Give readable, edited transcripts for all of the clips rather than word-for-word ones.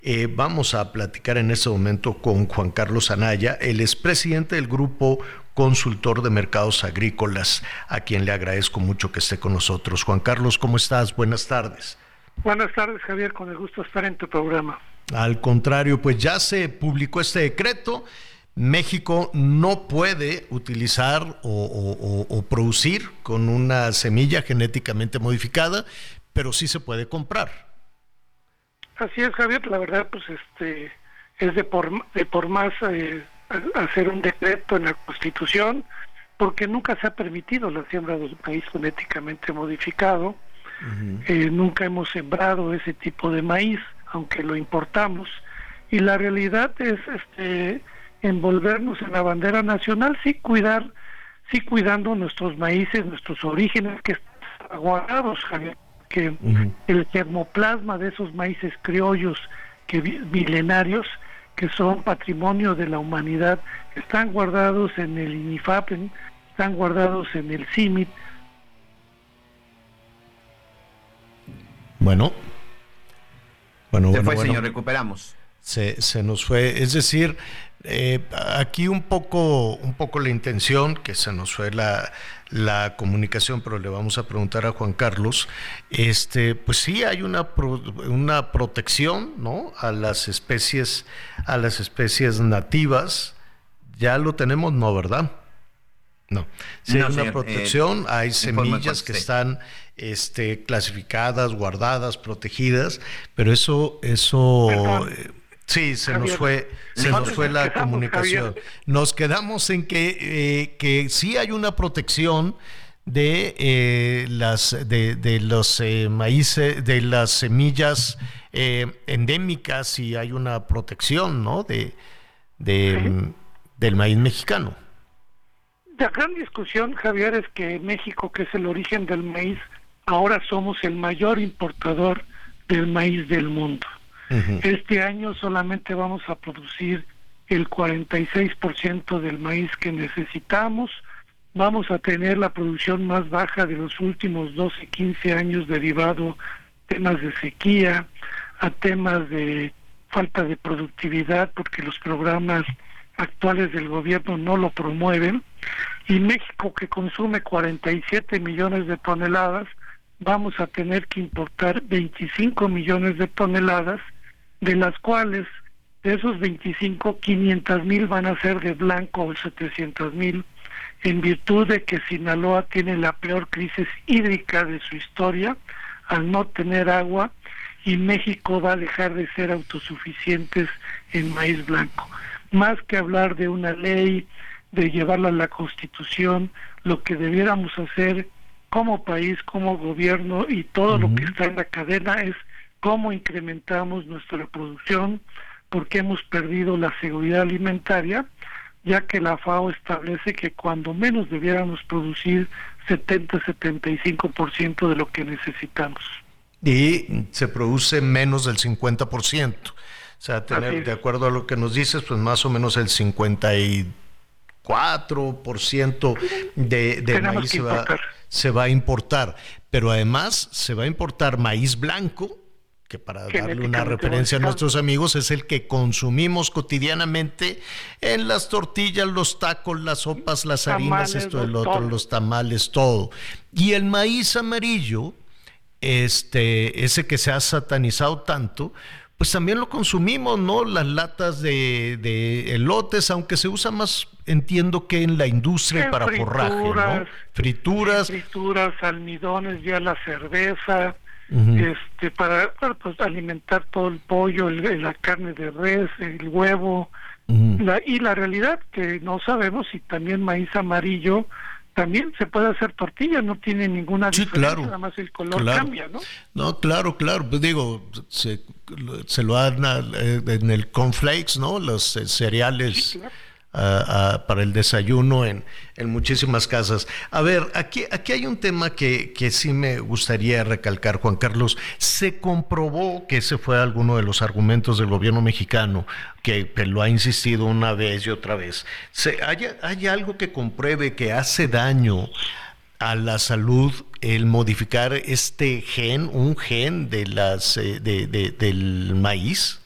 Vamos a platicar en este momento con Juan Carlos Anaya, el expresidente del Grupo Consultor de Mercados Agrícolas, a quien le agradezco mucho que esté con nosotros. Juan Carlos, ¿cómo estás? Buenas tardes. Buenas tardes, Javier, con el gusto de estar en tu programa. Al contrario, pues ya se publicó este decreto. México no puede utilizar o producir con una semilla genéticamente modificada, pero sí se puede comprar. Así es, Javier, la verdad, pues es de por más hacer un decreto en la Constitución, porque nunca se ha permitido la siembra del maíz genéticamente modificado. Nunca hemos sembrado ese tipo de maíz, aunque lo importamos, y la realidad es envolvernos en la bandera nacional, sí cuidando nuestros maíces, nuestros orígenes que están guardados, Javier, que el germoplasma de esos maíces criollos milenarios que son patrimonio de la humanidad están guardados en el INIFAP, están guardados en el CIMIT. Bueno, señor, recuperamos. Se nos fue, es decir, aquí un poco la intención, que se nos fue la comunicación, pero le vamos a preguntar a Juan Carlos, pues sí hay una protección, ¿no? a las especies nativas. Ya lo tenemos, ¿no, verdad? No, sí hay una protección, hay semillas que están clasificadas, guardadas, protegidas, pero eso sí, se nos fue la comunicación. Javier. Nos quedamos en que sí hay una protección de los maíces, de las semillas endémicas, y hay una protección, ¿no? Del maíz mexicano. La gran discusión, Javier, es que México, que es el origen del maíz, ahora somos el mayor importador del maíz del mundo. Este año solamente vamos a producir el 46% del maíz que necesitamos. Vamos a tener la producción más baja de los últimos 12, 15 años, derivado a temas de sequía, a temas de falta de productividad, porque los programas actuales del gobierno no lo promueven. Y México, que consume 47 millones de toneladas, vamos a tener que importar 25 millones de toneladas, de las cuales, de esos 25, 500,000 van a ser de blanco, o 700,000, en virtud de que Sinaloa tiene la peor crisis hídrica de su historia, al no tener agua, y México va a dejar de ser autosuficientes en maíz blanco. Más que hablar de una ley, de llevarla a la Constitución, lo que debiéramos hacer como país, como gobierno y todo lo que está en la cadena es cómo incrementamos nuestra producción, porque hemos perdido la seguridad alimentaria, ya que la FAO establece que cuando menos debiéramos producir 70-75% de lo que necesitamos. Y se produce menos del 50%. O sea, de acuerdo a lo que nos dices, pues más o menos el 54% de maíz se va a importar. Pero además se va a importar maíz blanco, que para darle una referencia a nuestros amigos es el que consumimos cotidianamente en las tortillas, los tacos, las sopas, las harinas, esto, el otro, los tamales, todo. Y el maíz amarillo, ese que se ha satanizado tanto, pues también lo consumimos, ¿no? Las latas de elotes, aunque se usa más, entiendo que en la industria para forraje, ¿no? Frituras, almidones, ya la cerveza, para pues, alimentar todo el pollo, la carne de res, el huevo, y la realidad que no sabemos si también maíz amarillo también se puede hacer tortilla, no tiene ninguna diferencia, claro, nada más el color cambia, ¿no? No, claro, pues digo, se lo dan en el cornflakes, ¿no? Los cereales. Sí, claro. Para el desayuno en muchísimas casas. A ver, aquí hay un tema que sí me gustaría recalcar, Juan Carlos. Se comprobó que ese fue alguno de los argumentos del gobierno mexicano, que lo ha insistido una vez y otra vez. ¿Hay algo que compruebe que hace daño a la salud el modificar un gen de del maíz?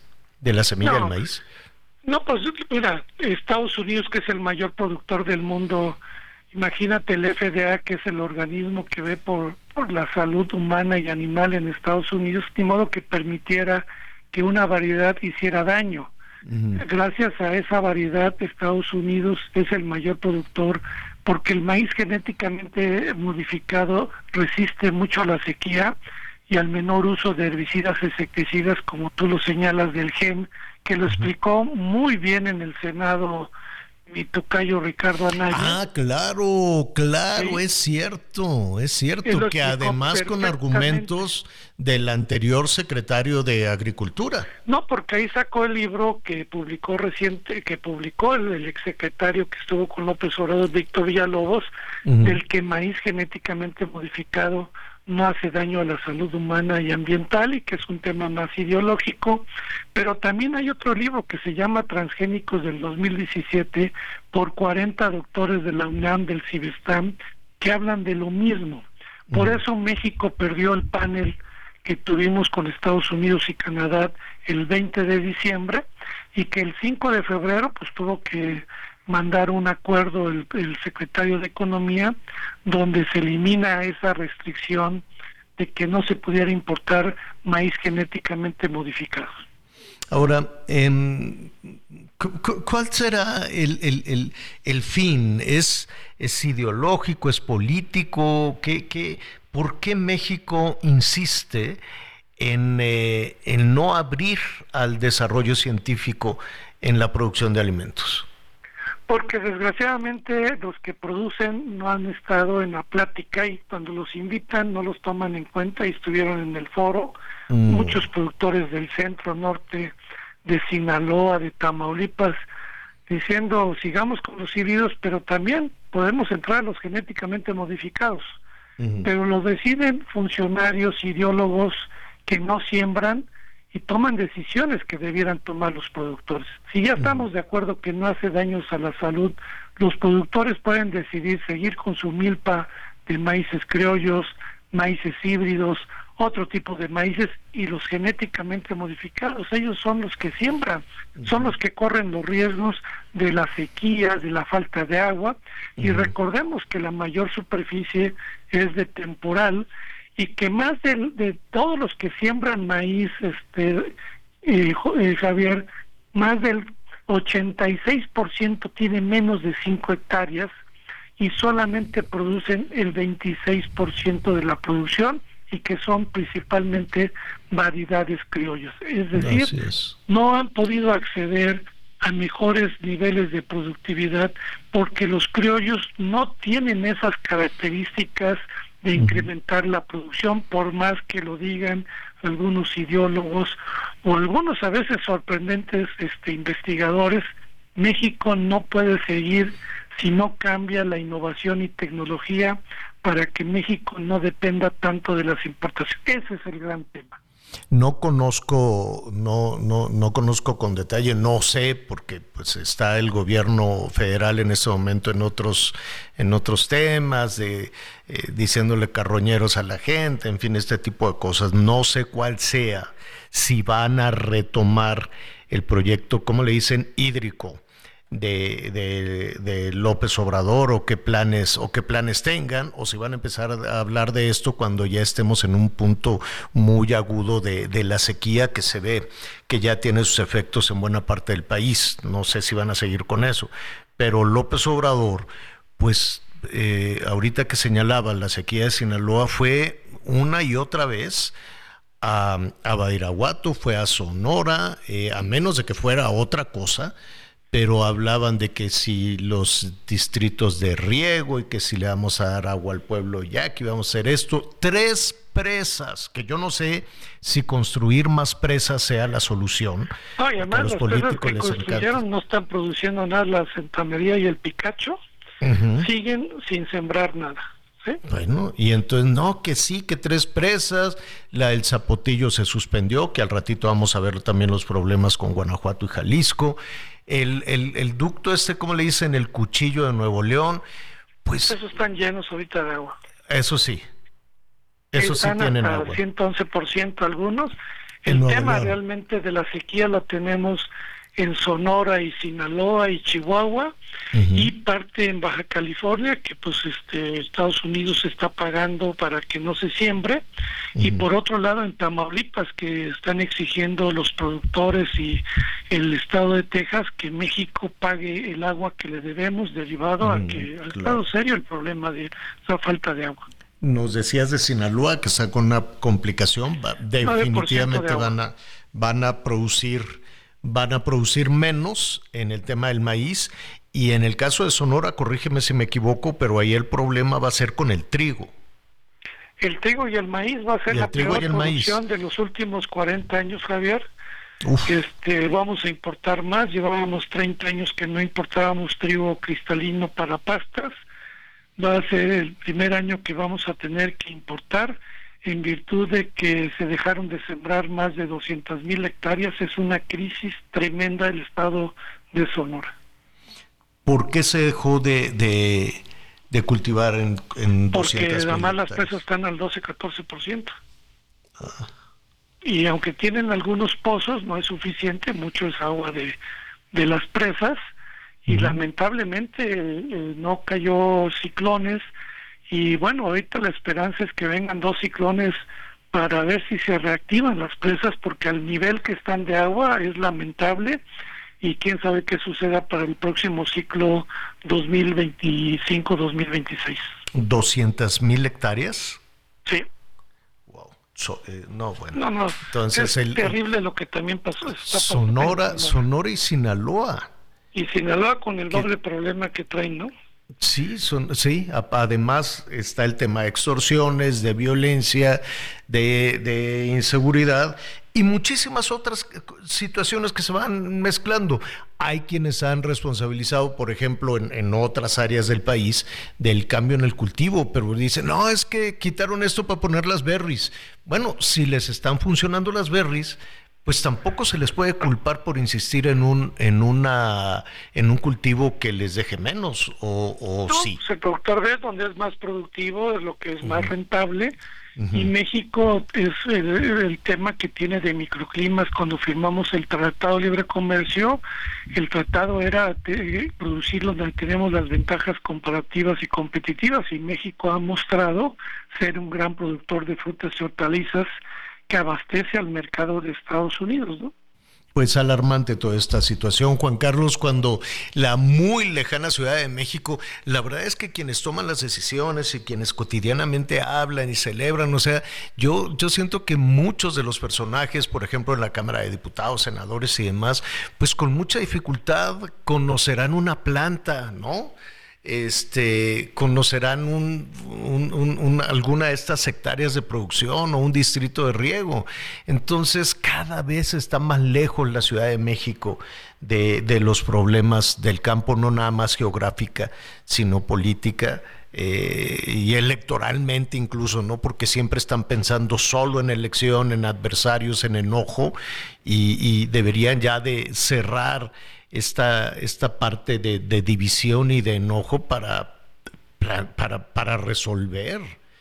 de la semilla del maíz? No, pues mira, Estados Unidos, que es el mayor productor del mundo, imagínate el FDA, que es el organismo que ve por la salud humana y animal en Estados Unidos, ni modo que permitiera que una variedad hiciera daño. Gracias a esa variedad, Estados Unidos es el mayor productor, porque el maíz genéticamente modificado resiste mucho a la sequía y al menor uso de herbicidas e insecticidas, como tú lo señalas del GEM, que lo explicó muy bien en el Senado mi tocayo Ricardo Anaya. Ah, claro, sí. Es cierto que además con argumentos del anterior secretario de Agricultura. No, porque ahí sacó el libro que publicó el exsecretario que estuvo con López Obrador, Víctor Villalobos, del que maíz genéticamente modificado no hace daño a la salud humana y ambiental, y que es un tema más ideológico. Pero también hay otro libro que se llama Transgénicos, del 2017, por 40 doctores de la UNAM, del CIBESTAM, que hablan de lo mismo. Por eso México perdió el panel que tuvimos con Estados Unidos y Canadá el 20 de diciembre, y que el 5 de febrero pues tuvo que mandar un acuerdo el secretario de Economía, donde se elimina esa restricción de que no se pudiera importar maíz genéticamente modificado. Ahora, ¿cuál será el fin? ¿Es ideológico, es político? ¿Por qué México insiste en no abrir al desarrollo científico en la producción de alimentos? Porque desgraciadamente los que producen no han estado en la plática, y cuando los invitan no los toman en cuenta, y estuvieron en el foro muchos productores del centro, norte, de Sinaloa, de Tamaulipas, diciendo sigamos con los híbridos, pero también podemos entrar a los genéticamente modificados. Pero lo deciden funcionarios, ideólogos que no siembran y toman decisiones que debieran tomar los productores. Si ya estamos de acuerdo que no hace daños a la salud, los productores pueden decidir seguir con su milpa de maíces criollos, maíces híbridos, otro tipo de maíces, y los genéticamente modificados. Ellos son los que siembran, son los que corren los riesgos de la sequía, de la falta de agua, y recordemos que la mayor superficie es de temporal, y que más de todos los que siembran maíz, Javier, más del 86% tiene menos de 5 hectáreas, y solamente producen el 26% de la producción, y que son principalmente variedades criollas. Es decir, no han podido acceder a mejores niveles de productividad porque los criollos no tienen esas características de incrementar la producción, por más que lo digan algunos ideólogos o algunos a veces sorprendentes investigadores. México no puede seguir si no cambia la innovación y tecnología para que México no dependa tanto de las importaciones. Ese es el gran tema. No conozco con detalle, no sé, porque pues está el gobierno federal en este momento en otros temas, diciéndole carroñeros a la gente, en fin, este tipo de cosas. No sé cuál sea, si van a retomar el proyecto, ¿cómo le dicen? Hídrico de López Obrador, o qué planes tengan, o si van a empezar a hablar de esto cuando ya estemos en un punto muy agudo de la sequía, que se ve que ya tiene sus efectos en buena parte del país. No sé si van a seguir con eso, pero López Obrador, pues ahorita que señalaba la sequía de Sinaloa, fue una y otra vez a Badiraguato, fue a Sonora, a menos de que fuera otra cosa, pero hablaban de que si los distritos de riego, y que si le vamos a dar agua al pueblo ya, que íbamos a hacer esto. 3 presas, que yo no sé si construir más presas sea la solución. No, y además los políticos que construyeron no están produciendo nada, la Santa María y el Picacho siguen sin sembrar nada. ¿Sí? Bueno, y entonces no, que sí, que 3 presas, la del Zapotillo se suspendió, que al ratito vamos a ver también los problemas con Guanajuato y Jalisco. El ducto ¿cómo le dicen? El Cuchillo de Nuevo León, pues... Esos están llenos ahorita de agua. Eso sí tienen agua. 111% algunos. El tema realmente de la sequía la tenemos en Sonora y Sinaloa y Chihuahua, y parte en Baja California, que pues Estados Unidos está pagando para que no se siembre, y por otro lado en Tamaulipas, que están exigiendo los productores y el estado de Texas que México pague el agua que le debemos, derivado a que ha estado serio el problema de esa falta de agua. Nos decías de Sinaloa que está con una complicación, definitivamente van a producir menos en el tema del maíz, y en el caso de Sonora, corrígeme si me equivoco, pero ahí el problema va a ser con el trigo. El trigo y el maíz va a ser la peor producción de los últimos 40 años, Javier. Vamos a importar más. Llevábamos 30 años que no importábamos trigo cristalino para pastas. Va a ser el primer año que vamos a tener que importar, en virtud de que se dejaron de sembrar más de 200,000 hectáreas. Es una crisis tremenda el estado de Sonora. ¿Por qué se dejó de cultivar en 200,000 Porque además las hectáreas? presas están al 12-14%. Y aunque tienen algunos pozos, no es suficiente, mucho es agua de las presas, y lamentablemente no cayó ciclones. Y bueno, ahorita la esperanza es que vengan 2 ciclones para ver si se reactivan las presas, porque al nivel que están de agua es lamentable, y quién sabe qué suceda para el próximo ciclo 2025-2026. ¿200,000 hectáreas? Sí. Wow. No. Entonces es terrible lo que también pasó. Sonora y Sinaloa. Y Sinaloa con el doble problema que traen, ¿no? Sí, además está el tema de extorsiones, de violencia, de inseguridad y muchísimas otras situaciones que se van mezclando. Hay quienes han responsabilizado, por ejemplo, en otras áreas del país, del cambio en el cultivo, pero dicen, no, es que quitaron esto para poner las berries. Bueno, si les están funcionando las berries, pues tampoco se les puede culpar por insistir en un cultivo que les deje menos, o no, sí. Pues el productor ve donde es más productivo, es lo que es más rentable, y México es el tema que tiene de microclimas. Cuando firmamos el Tratado de Libre Comercio, el tratado era producir donde tenemos las ventajas comparativas y competitivas, y México ha mostrado ser un gran productor de frutas y hortalizas que abastece al mercado de Estados Unidos, ¿no? Pues alarmante toda esta situación, Juan Carlos, cuando la muy lejana Ciudad de México, la verdad es que quienes toman las decisiones y quienes cotidianamente hablan y celebran, o sea, yo siento que muchos de los personajes, por ejemplo, en la Cámara de Diputados, senadores y demás, pues con mucha dificultad conocerán una planta, ¿no? Conocerán alguna de estas hectáreas de producción o un distrito de riego. Entonces cada vez está más lejos la Ciudad de México de los problemas del campo, no nada más geográfica, sino política y electoralmente incluso, ¿no? Porque siempre están pensando solo en elección, en adversarios, en enojo, y deberían ya de cerrar esta parte de división y de enojo para resolver.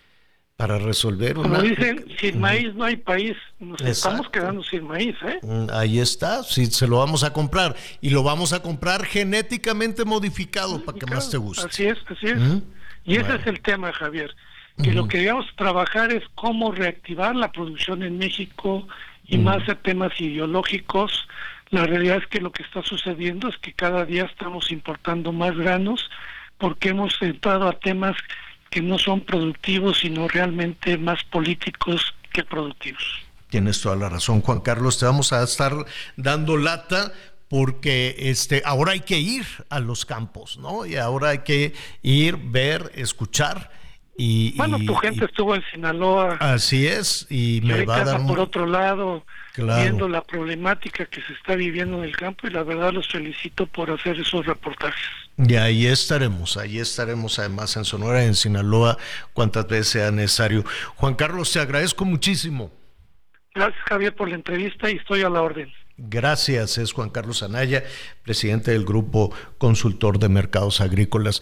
Como dicen, sin maíz no hay país. Nos estamos quedando sin maíz, ¿eh? Ahí está, sí, se lo vamos a comprar, y lo vamos a comprar genéticamente modificado para que más te guste. Así es. Y ese es el tema, Javier, que lo que debemos trabajar es cómo reactivar la producción en México, y más de temas ideológicos. La realidad es que lo que está sucediendo es que cada día estamos importando más granos, porque hemos entrado a temas que no son productivos, sino realmente más políticos que productivos. Tienes toda la razón, Juan Carlos. Te vamos a estar dando lata, porque ahora hay que ir a los campos, ¿no? Y ahora hay que ir, ver, escuchar. Tu gente estuvo en Sinaloa. Así es, y me va a dar por otro lado, viendo la problemática que se está viviendo en el campo, y la verdad los felicito por hacer esos reportajes. Y ahí estaremos además en Sonora, en Sinaloa, cuantas veces sea necesario. Juan Carlos, te agradezco muchísimo. Gracias, Javier, por la entrevista, y estoy a la orden. Gracias, es Juan Carlos Anaya, presidente del Grupo Consultor de Mercados Agrícolas.